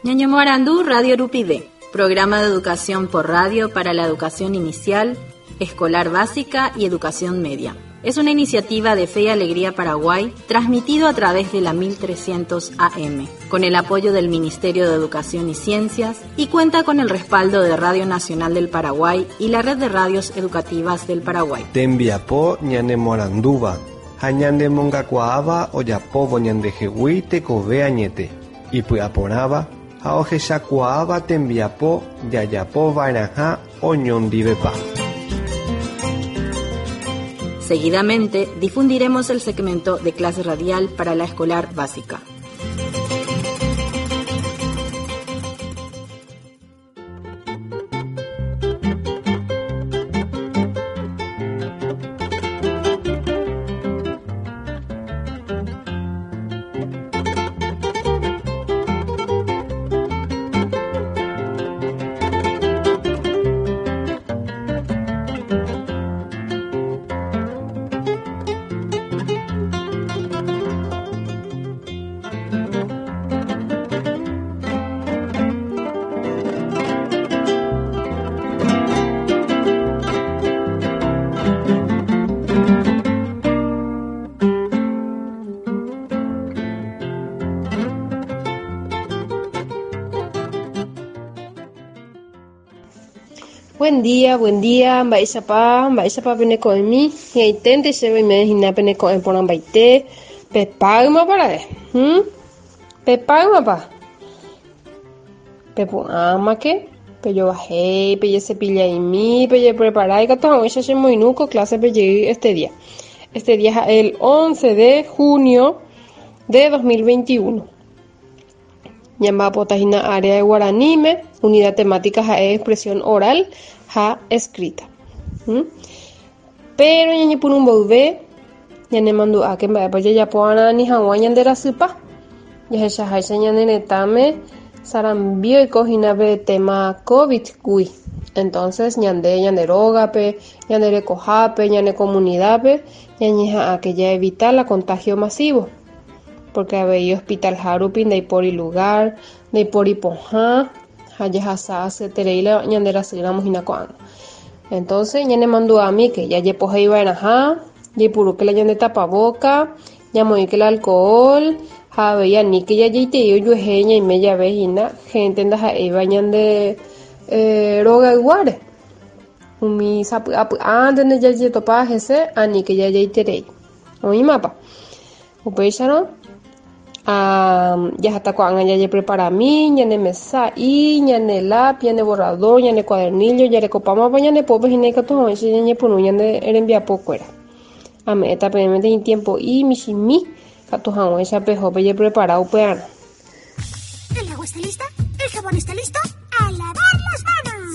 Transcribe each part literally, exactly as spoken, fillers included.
Ñañomoarandú Radio Rupide, programa de educación por radio para la educación inicial, escolar básica y educación media. Es una iniciativa de Fe y Alegría Paraguay, transmitido a través de la mil trescientos A M, con el apoyo del Ministerio de Educación y Ciencias, y cuenta con el respaldo de Radio Nacional del Paraguay y la Red de Radios Educativas del Paraguay. Tembiapó ñanemoranduba, hañandemongacuaaba oyapobo ñandejehui tekove añete, y puyaporaba, haojeshakuaaba tembiapó yayapo vairaja oñondivepa. Seguidamente difundiremos el segmento de clase radial para la escolar básica. Buen día, buen día, mba'éichapa, mba'éichapa peneko'ẽmi, hi'ãiténte chéve oimehína peneko'ẽ porãmbaite, pepáyma parae, hm? Pepáymapa. Pepu'ãmake, pejovahéi, pejecepilláimi, pejepreparái katu'ãg̃uicha chemoinúko clase pejey este día. Este día es el once de junio de dos mil veintiuno. Llamada potahina área de guaraníme, unidad temática es expresión oral, ja escrita. ¿Mm? Pero ñañe por un bouvé, ñane mandó a que me vaya ya poana ni hagua ñandera supa. Ya esa haisa ñane netame sarambio y cojina be tema COVID cui. Entonces ñande ñande rogape, ñande recojape, ñande comunidape, ñañe a que ya evitar la contagio masivo. Porque había hospital harupin de por y lugar, de por y ponja, haya hasa se tereila ñandera sigamos inacoan. Entonces ñane mandó a mí que ya ye poja iba en ajá, ye puro que la ñande tapaboca, ya moí que el alcohol, ja veía ni que ya ye te yo yo heña y media vejina, gente anda iba ñande eh roga iguare. Umi sapu apu ande ya ye topa ese ani que ya ye terei. Oí mapa. Upecharon Ah, ya hasta cuando ya prepara mí, ya ne mesa y ya ne lápiz, ya ne borrador, ya ne cuadernillo, ya ne copamos, ya ne pobres y ne catos, ya ne ponu, ya ne envía poco era. A mí esta permanente en tiempo y mi chimi, catos, ya pejo, ya preparado pues. ¿El agua está lista? ¿El jabón está listo? ¡A lavar las manos!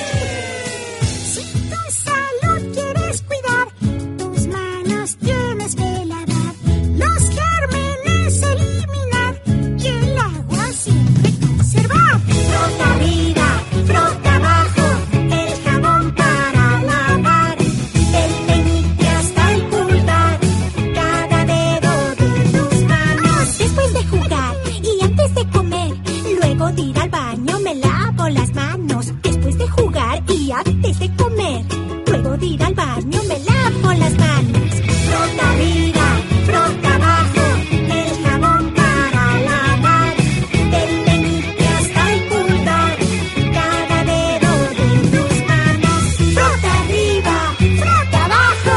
¡Sí! Si tu salud quieres cuidar, tus manos tienes que lavar. Los gérmenes eliminar y el agua siempre conservar. Frota arriba, frota abajo, el jabón para lavar. Del meñique hasta el pulgar, cada dedo de tus manos. Después de jugar y antes de comer, luego de ir al baño me lavo las manos. Después de jugar y antes de comer, luego de ir al baño me lavo las manos. Frota arriba, frota abajo, el jabón para lavar. Del meñique hasta el pulgar, cada dedo de tus manos. Frota arriba, frota abajo.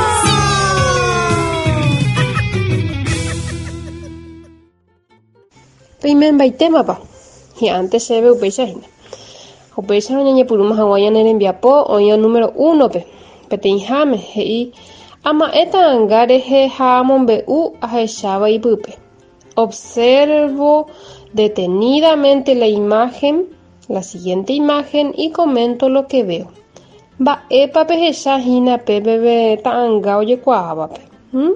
Primen baitema pa. Y antes se ve upechajina. Upechajina ñañe purumas aguayan en enviapo, oño número uno pe. Petinjame, hei. Ama eta angare he jamon bu ajechaba y pupe. Observo detenidamente la imagen, la siguiente imagen y comento lo que veo. Va epa pejechajina pe bebe tanga oye cuava pe. ¿Mm?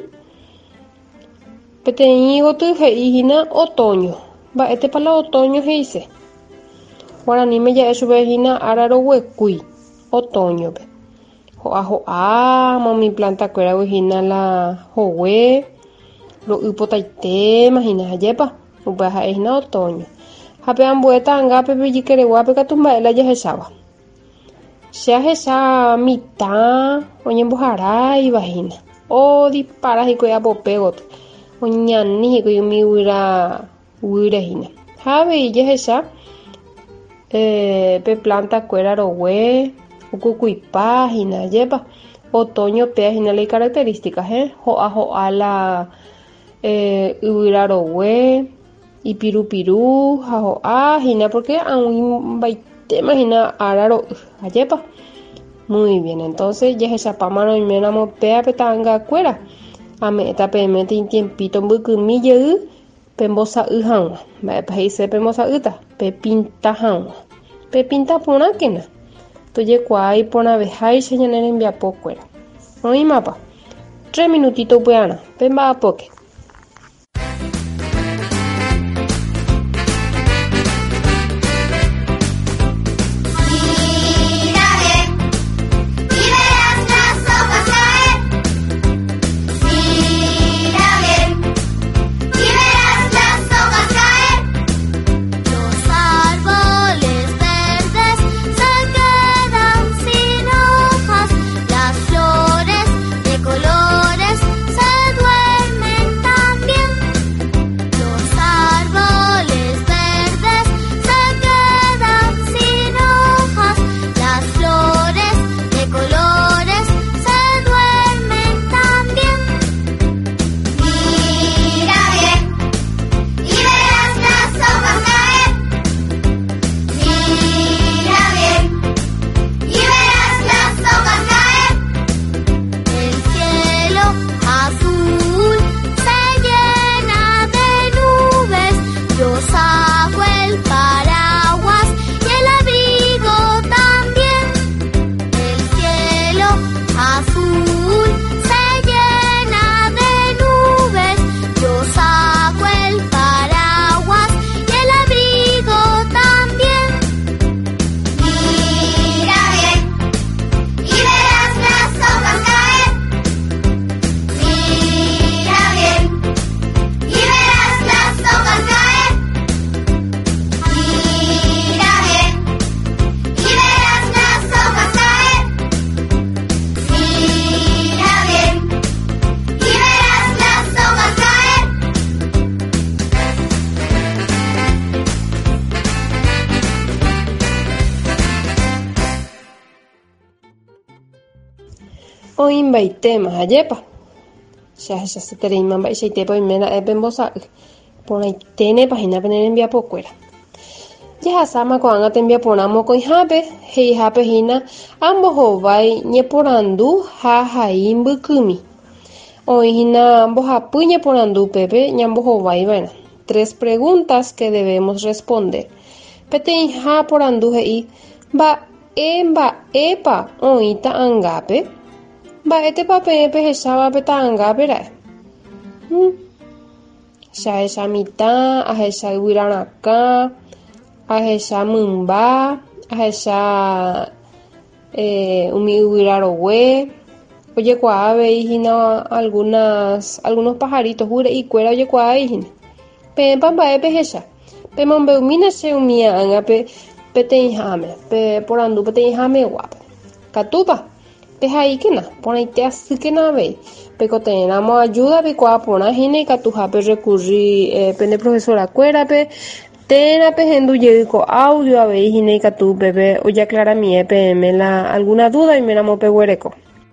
Peteñigo tu heijina otoño. Va este para otoño heise. Guaraní me ya eso vejina araro huecui. Otoño pe. Joa joa, mami planta cuera vejina la jowe. Lo upotaite, imagina yepa. Upaja es na otoño. hape ambueta angape pejikeriguape katumba'e jahecháva. Che ahecha mitã oñemboharáivahína. O dipara hikuái apopégoti. Oñani hikuái umi yvyra guyrehína. Havei jahecha eh, pe planta kuéra rogue, ukukuipáhína jépa. Otoño péahína lei características, eh? Ho'a ho'a la eh, yvyra rogue, ipirupiru, ha ho'áhína, porque aún baitémahína ára ro'y, ajepa. Muy bien, entonces jahechapáma roiméramo péa petanga kuéra. Ame'ẽta peẽme tiempito mbykymi jey pembosa'y hag̃ua. Mba'épa he'ise pembosa'ýta, pepinta hag̃ua. Pepinta porãkena. Tojekuaái porãveháicha ñane rembiapokuéra. Oĩmapa. Tres minutitos pya'arã. Pemba'apóke. Oĩmbaitéma ajépa. Chahechasetereíma mba'eichaitépa oiména pembosa'y. Porãiténepahína pe nerembiapokuéra. Jahasáma ko'ág̃a tembiaporã mokõihápe, heihápehína ambohovái ñeporandu ha hai mbykymi. Oĩhína mbohapy ñeporandu pépe ñambohováiva'erã. Tres preguntas que debemos responder. Peteĩha porandu he'i mba'e mba'épa oĩta angápe. Mba'étepa peẽ pehecháva pe ta'angápera'e. Hmm. Chahecha mitã, ahecha yvyrarakã, ahecha mymba, ahecha eh, umi yvyra rogue. Ojekuaáveihína algunas algunos pajaritos gure'íkuéra ojekuaáihína. Peẽpa mba'e pehecha. Pemombe'umína che umi ág̃ape peteĩháme, pe porandu peteĩhámeguápe. Katúpa pehaíkena, porãite asýkena avei. Pekote'ẽramo ayuda pikuaa porã hína ikatuhápe recurrí eh, pene profesorakuérape, térãpe hendujey ko audio avei hína ikatu pépe ojaklaramie peẽme la alguna duda oiméramo peguereko.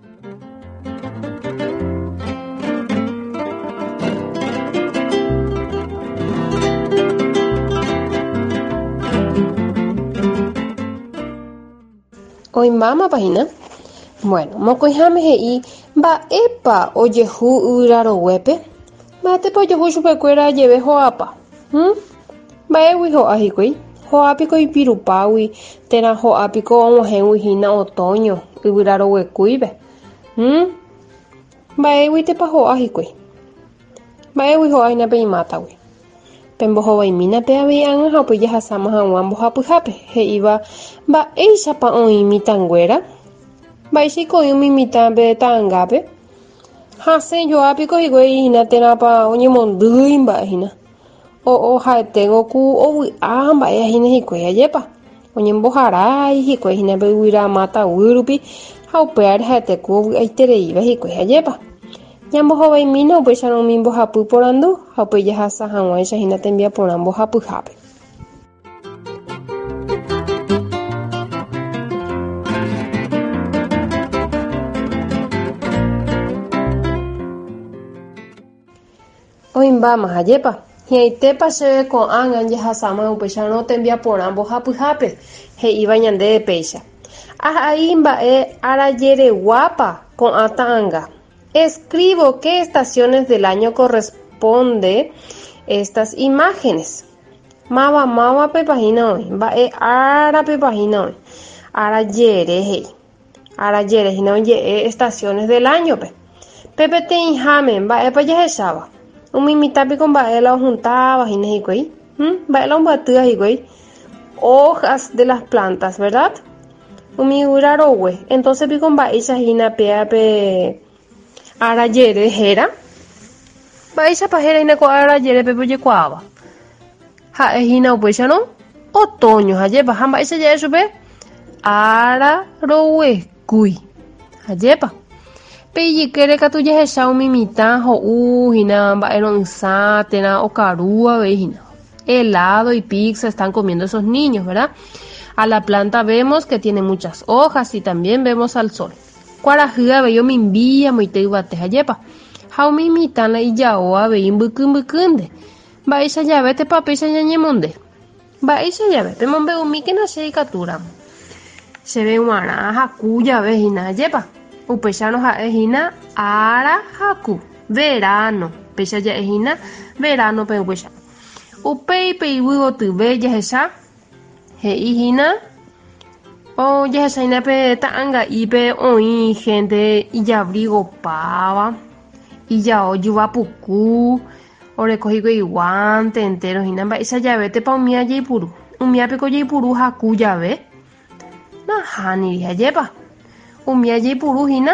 Oimbáma página. Bueno, mokõiháme he'i mba'épa ojehu yvyraroguépe. Mba'étepa ojehu chupekuéra jeve ho'ápa. Hm? Mba'égui ho'a hikuái. Ho'ápiko ipirupágui, térã ho'ápiko og̃uahẽguihína otoño yvyraroguekúipe. Hm? Mba'éguitepa ho'a hikuái. Mba'égui ho'áhína peimátagui. Pembohovaimína pe avei ág̃a ha upéi jahásáma hag̃ua mbohapyhápe. He'íva mba'éichapa oĩ mitãnguéra. Mba'éichaiko oĩ umi mitã pe ta'angápe. Hasẽjoápiko hikuái hína térãpa oñemondýi mba'ehína. o ha'eténgo ku ovy'a mba'e ahína hikuái ajépa oñemboharai hikuái hína pe yvyramáta tavýrupi ha upévare ha'ete ku ovy'aitereíva hikuái ajépa ñambohovaimína upéicharõ umi mbohapy porandu ha upéi jahasa hag̃uáicha hína tembiaporã mbohapyhápe. Oĩmbáma ajépa hi'aitépa chéve ko'ág̃a jaháma upéicharõ tembiaporã mbohapyhápe he'íva ñande péicha. Ahai mba'e arajereguápa ko'ã ta'ãnga. Escribo qué estaciones del año corresponde estas imágenes. Mava mava pe página hoy. Mba'e ara pe página hoy. Arajere hei. Arajere hina oje'e estaciones del año pe. Pepe teĩháme mba'e pa jahecháva. Umi mitãpiko mba'e la ojuntáva hína hikuái. Mba'e la ombyatyha hikuái. Hojas de las plantas, ¿verdad? Umi yvyrarogue. Entonces piko mba'éicha hína pea pe arajere héra. Mba'éichapa héra hína ko arajere pe ojekuaáva. Ha'e hína upéicharõ otoño ajépa ha mba'éicha ja'e chupe araroguekúi ajépa. Peijykére katu jahecha umi mitã ho'u hína mba'ero'ysã térã okaru avei hína. Helado y pizza están comiendo esos niños, ¿verdad? A la planta vemos que tiene muchas hojas y también vemos al sol. Kuarahy avei omimbí amoite yvate ajépa. Ha umi mitã la ijao avei mbyky mbykýnte. Mba'éicha jave tepapéicha ñañemonde. Mba'éicha jave pemombe'umíkena che ikatúramo. Chéve g̃uarã haku jave hína ajépa. Upéicharõ ha'e hína ara haku. Verano. Péicha ja'e hína verano pe upéicha. Upéipe yvy gotyve jahecha he'i hína ojehecha hína pe ta'ãnga'ípe oĩ gente ijavrígopáva, ijao juvapuku, oreko hikuái guante entero hína mba'éicha javétepa umíva jaipuru. Umíapeko jaipuru haku jave nahániri ajépa. Umíva jaipuru hína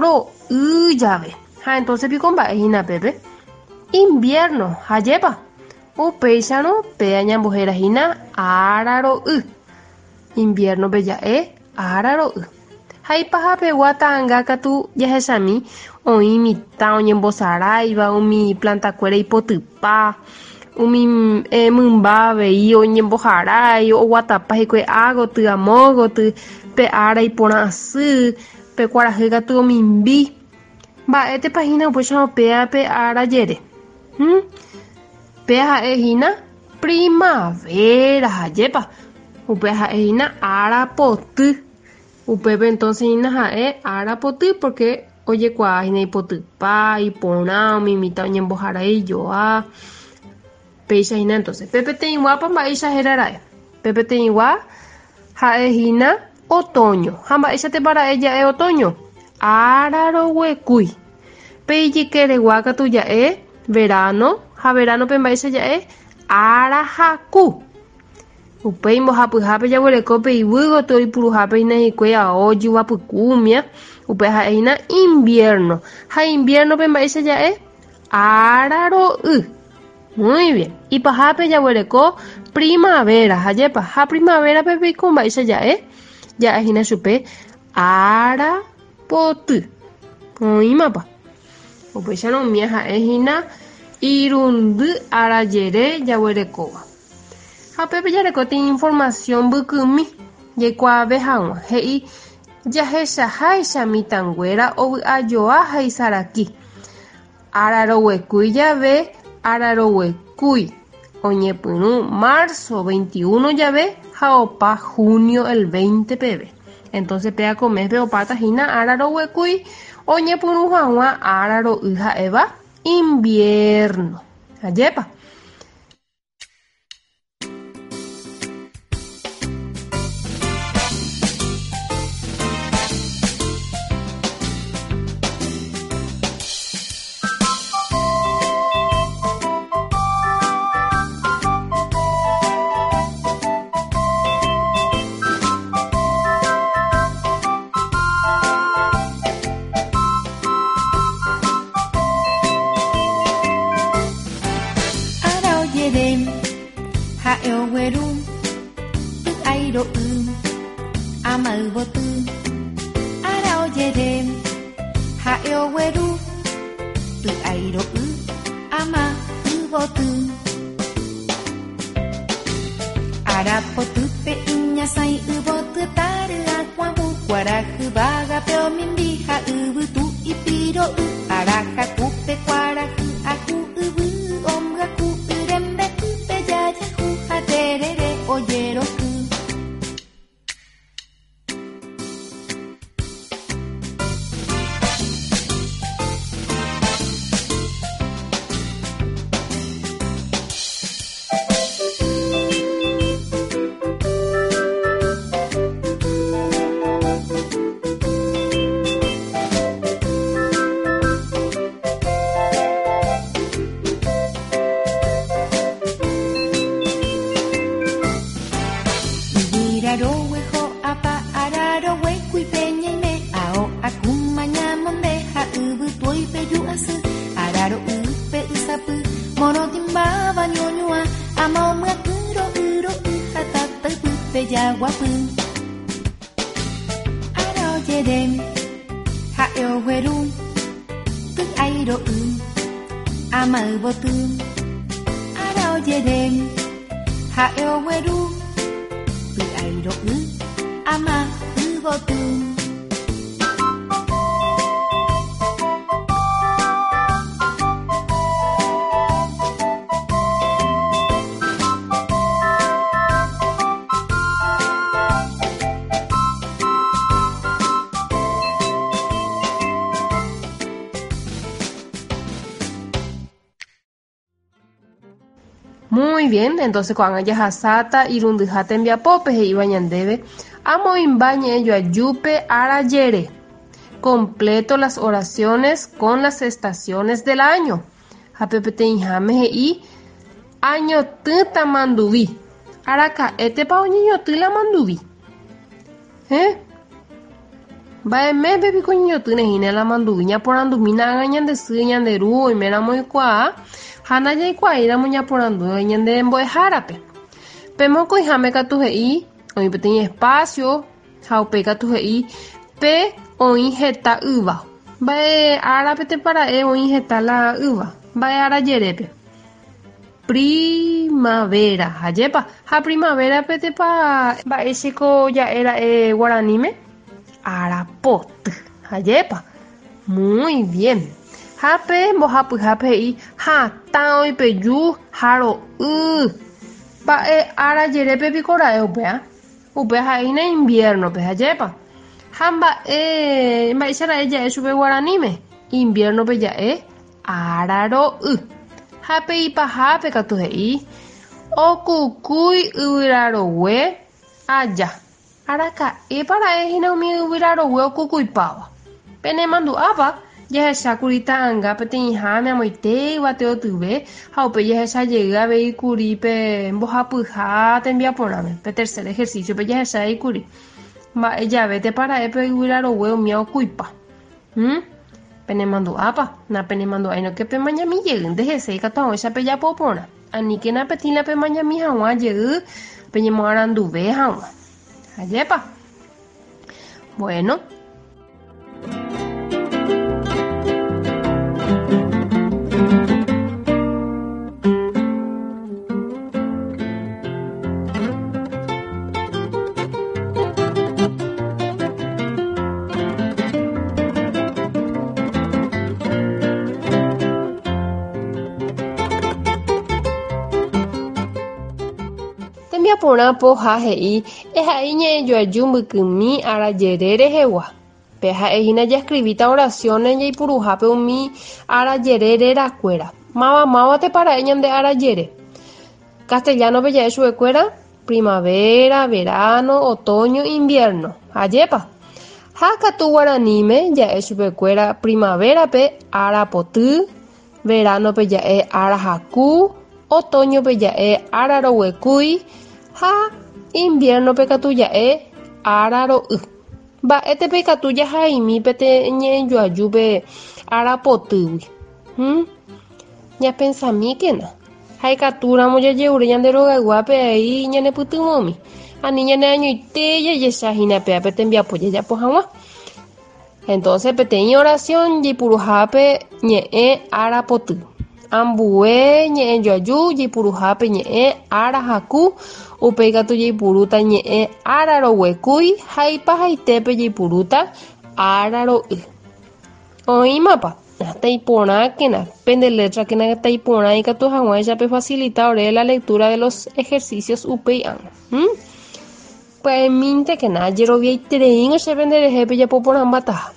ro'y jave. Ha entonces piko mba'e hína pépe invierno ajépa. Upéicharõ pe añambohéra hína araro'y. Invierno pe ja'e araro'y. Ha ipahapegua ta'ãnga katu jahechami oĩ mitã oñembosaráiva umi plantakuéra ipotypa, umi eh, mymba avei oñemboharái, oguatapa hikuái á goty amo goty pe ára iporã asy, pe kuarahy katu omimbi. Mba'étepa hína upéicharõ péa pe arajere. ¿Mm? Pe ha'e hína primavera ajépa. Upe ha'e hína arapoty. Upépe entonces hína ha'e arapoty porque ojekuaa hína ipotypa, iporã, umi mitã oñemboharai ijoa. Péicha hína entonces. Pépe teĩguápa mba'éicha hérara'e. Pépe teĩgua ha'e hína otoño. Ha mba'éicha tepara'e ja'e otoño. Araroguekúi. Peijykeregua katu ja'e verano. Ha verano pe mba'éicha ja'e arahaku. Upéi mbohapyhápe jaguereko pe yvy goty oipuruhápe hína hikuái ao juvapykúmia. Upe ha'e hína invierno. Ha invierno pe mba'éicha ja'e araro'y. Muy bien. Ipahápe jaguereko primavera ajépa. Ha primavera pe peiko mba'éicha ja'e ja'e hína chupe arapoty. Oĩmapa. Upéicharõ umíva ha'e hína irundy arajere jaguerekóva. Ha pépe jareko ti'i información mbykymi jaikuaave hag̃ua he'i jahechaháicha mitãnguéra ovy'ajoa ha isaraki. Araroguekúi jave araroguekúi oñepyrũ marzo veintiuno jave ha opa junio el veinte peve. Entonces peako mes pe opáta hína araroguekúi oñepyrũ hag̃ua araro'y ha'éva invierno ajépa. ha'e ogueru py'ai ro'y ama yvoty ára ojere ha'e ogueru py'ai ro'y ama yvoty arapotýpe iñasãi yvoty tary'akuãvu kuarahy vágape omimbi ha yvytu ipiro'y arahakúpe kuarahy ahu yvy omgaku yrembehýpe jajahu ha terere ojeroky. Muy bien, entonces cuando ya hasata irundyha tembiapópe he'íva ñandéve amoimba ñe'ẽjoajúpe arajere. Completo las oraciones con las estaciones del año. Hapepeteĩháme he'i añotỹ manduvi. Araka'étepa oñeñotỹ la manduvi. ¿Eh? Mba'emépe piko oñeñotỹ nehína la manduvi ñaporandumína ñande sy ñanderu oiméramo oikuaa hana jaikuaíramo ñaporandu ñande mbo'ehárape. Pe mokõiháme katu he'i oĩ peteĩ espacio ha upe katu he'i pe oĩ heta yva. Mba'e árape tepara'e oĩ heta la yva. Mba'e arajerépe. Primavera hajépa. Ha primavérape tepa mba'échiko ja'éra'e guaraníme arapoty hajépa. Muy bien. Hape mbohapyhápe he'i hatã oipeju ha ro'y. Mba'e arajerépe pikora'e upea. Upea ha'éhina inviernope hajépa. Ha mba'e mba'éichara'e ja'e chupe guaraníme inviernope ja'e araro'y. Hape ipahápe katu he'i okukúi yvyrarogue aja. Araka'épara'e umi yvyrarogue okukúipáva. Penemandu'ápa jahechákuri ta'ãnga peteĩháme amoite yvate otyve ha upe jahechajey aveikuri pe mbohapyha tembiaporãme pe tercer ejercicio pe jahecháikuri mba'e jave tepara'e pe yvyrarogue umi okuipa. ¿Mm? Penemandu'ápa na penemandu'áinoke pe mañami jey ndeheséi katu ag̃uicha pe japo porã aníke napetĩla pe mañami hag̃ua jey pe ñemoaranduve hag̃ua ajépa. Bueno. Porã pohã he'i ehai ñe'ẽjoaju mbykymi arajere rehegua. Pe ha'ehína jascribita oraciones jaipuruhápe umi arajere rerakuéra. Máva máva tepara'e ñande arajere. Castellanope ja'e chuvekuéra primavera, verano, otoño, invierno. Ajépa. Ha katu guaraníme ja'e chupekuéra primavérape arapoty, veranope ja'e arahaku, otoñope ja'e araroguekúi ha inviernope katu ja'e araro'y. Mba'étepe katu jahaimi pete ñe'ẽjoajúpe arapotýgui. ¿Mm? Ñapensami kéna. Hay captura mucha yeure yandero gaguape ahí ñane putumomi. Ani ñane año y te ya yesajina pe apete envía pues ya pues agua. Entonces peteña oración y purujape ñe arapotu. Ambue ñe yoyu y purujape ñe arahaku. Upega tu y puruta ñe araro huecui. Jaipa jaitepe y puruta araro u. Oí mapa. Taipona que na pende letra que na taipona y que tu hawai ya pe facilita la lectura de los ejercicios upeian. ¿Mm? Pues minte que na yero vi trein o se vende de jepe ya popona mata.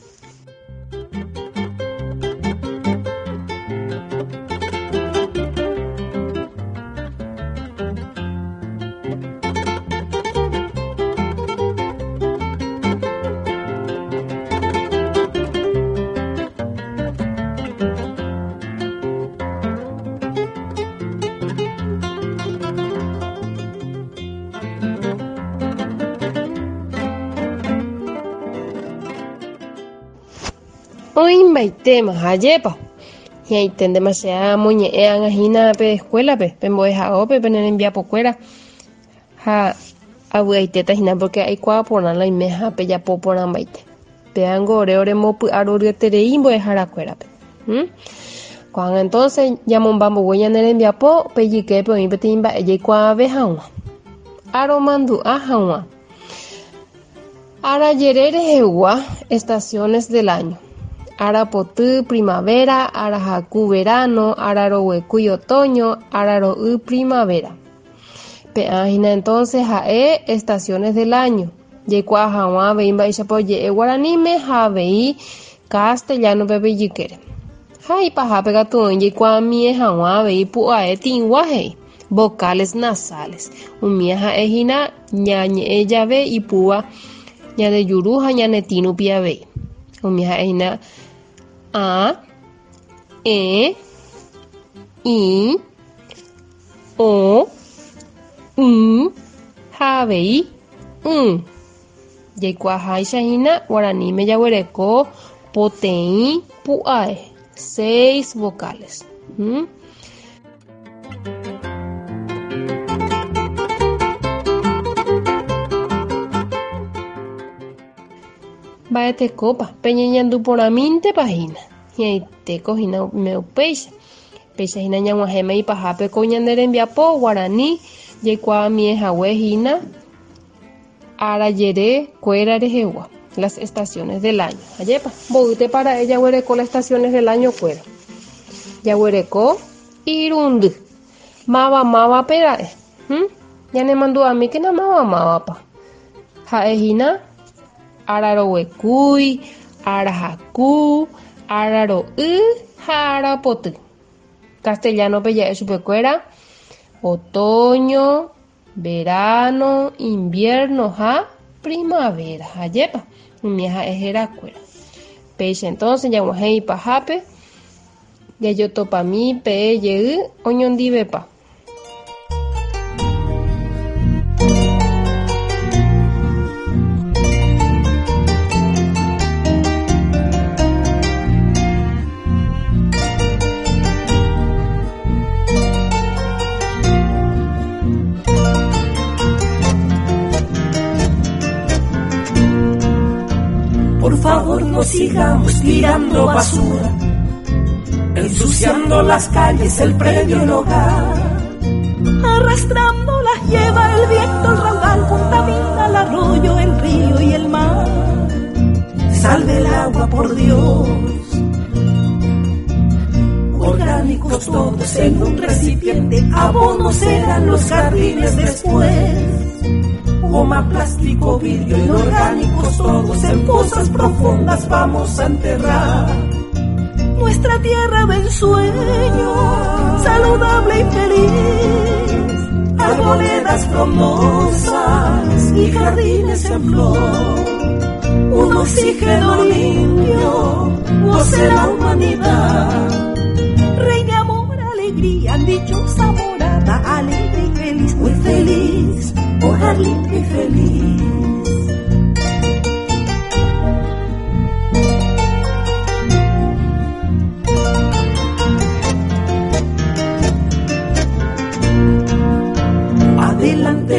Hoy invité más ayepa. Y ahí ten demasiada muñean ajina pe escuela pe. Pembo deja ope penen envía pocuera. Ha abuaiteta ajina porque hay cua por la imeja pe ya po por ambaite. Pean gore ore mopu arorio tereimbo dejar acuera pe. ¿Mm? Cuando entonces llamon bambo huella en el envía po pe yique pe mi petimba ella cua vejaua. Aromandu ajaua. Ara yerere ewa estaciones del año. Arapotu primavera, arahaku verano, ararohuecuy otoño, ararohu primavera. Peajina entonces jae estaciones del año. Yekua jawa veimba ishapo ye guaranime javei castellano bebe yikere. Jai paja pegatun yekua mie jawa vei puae tinguaje. Vocales nasales. Umia jaejina ñañe ella ve y pua ñane yuruja ñane tinu pia ve. Umia jaejina A, E, I, O, U, Javei, U. Yekua Haishahina, Guaraní me yaguereco, Potei, Puae. Seis vocales. ¿Mm? Baete copa, peñeñandu por aminte página. Y ahí te cogina meu peixe. Peixe hina ñaguajema y pajape coñander envía po guaraní. Yekua mieja huejina. Arayere cuera rejegua. Las estaciones del año. Ayepa, boute para ella huereco las estaciones del año cuera. Ya huereco irundu. Mava mava perae. ¿Mm? Ya ne mandó a mí que na mava mava pa. Jaejina. Ararohuecuy, arahaku, araro y jarapotu. Castellano peya es supercuera. Otoño, verano, invierno, ja, primavera. Ayepa, mieja ejera cuera. Peixe entonces ya guajei pajape. Ya yo topa mi pe ye oñondivepa. Por favor no sigamos tirando basura, ensuciando las calles, el predio, el hogar. Arrastrando las lleva el viento, el raudal contamina el arroyo, el río y el mar. Salve el agua, por Dios. Orgánicos todos en un recipiente, abonos serán los jardines después. Goma, plástico, vidrio, inorgánicos todos en fosas profundas vamos a enterrar. Nuestra tierra de ensueño, saludable y feliz, arboledas frondosas y jardines en flor. Un oxígeno limpio, goce la humanidad. Rey de amor, alegría, dichosa morada, alegre y feliz, muy feliz. Hogar limpio y feliz.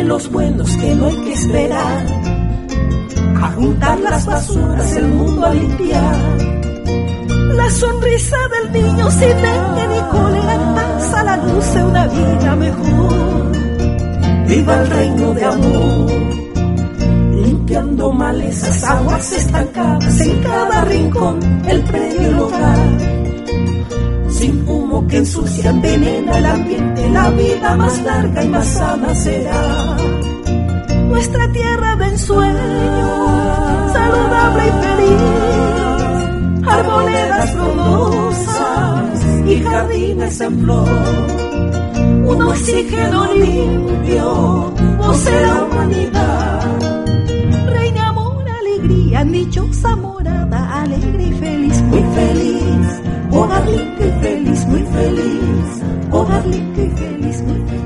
los buenos que no hay que esperar, a juntar las basuras, el mundo a limpiar. La sonrisa del niño sin dengue ni cólera, en paz a la luz de una vida mejor. Viva el reino de amor, limpiando malezas, aguas estancadas en cada rincón, el predio, el hogar. Sin humo que ensucia, envenena el ambiente, la vida más larga y más sana será. Nuestra tierra de ensueño, saludable y feliz, arboledas frondosas y jardines en flor. Un oxígeno limpio, vocera humanidad. Reina amor, alegría, dichosa morada, alegre y feliz, muy feliz. Hogar limpio y feliz, muy feliz. Hogar limpio y feliz, muy feliz.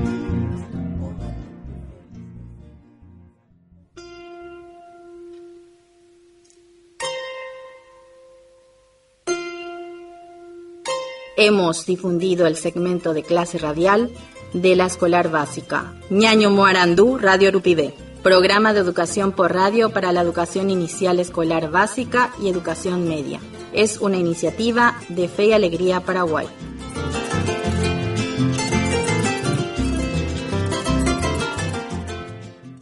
Hemos difundido el segmento de clase radial de la escolar básica Ñaño Moarandú, Radio Rupibé, programa de educación por radio para la educación inicial escolar básica y educación media. Es una iniciativa de Fe y Alegría Paraguay.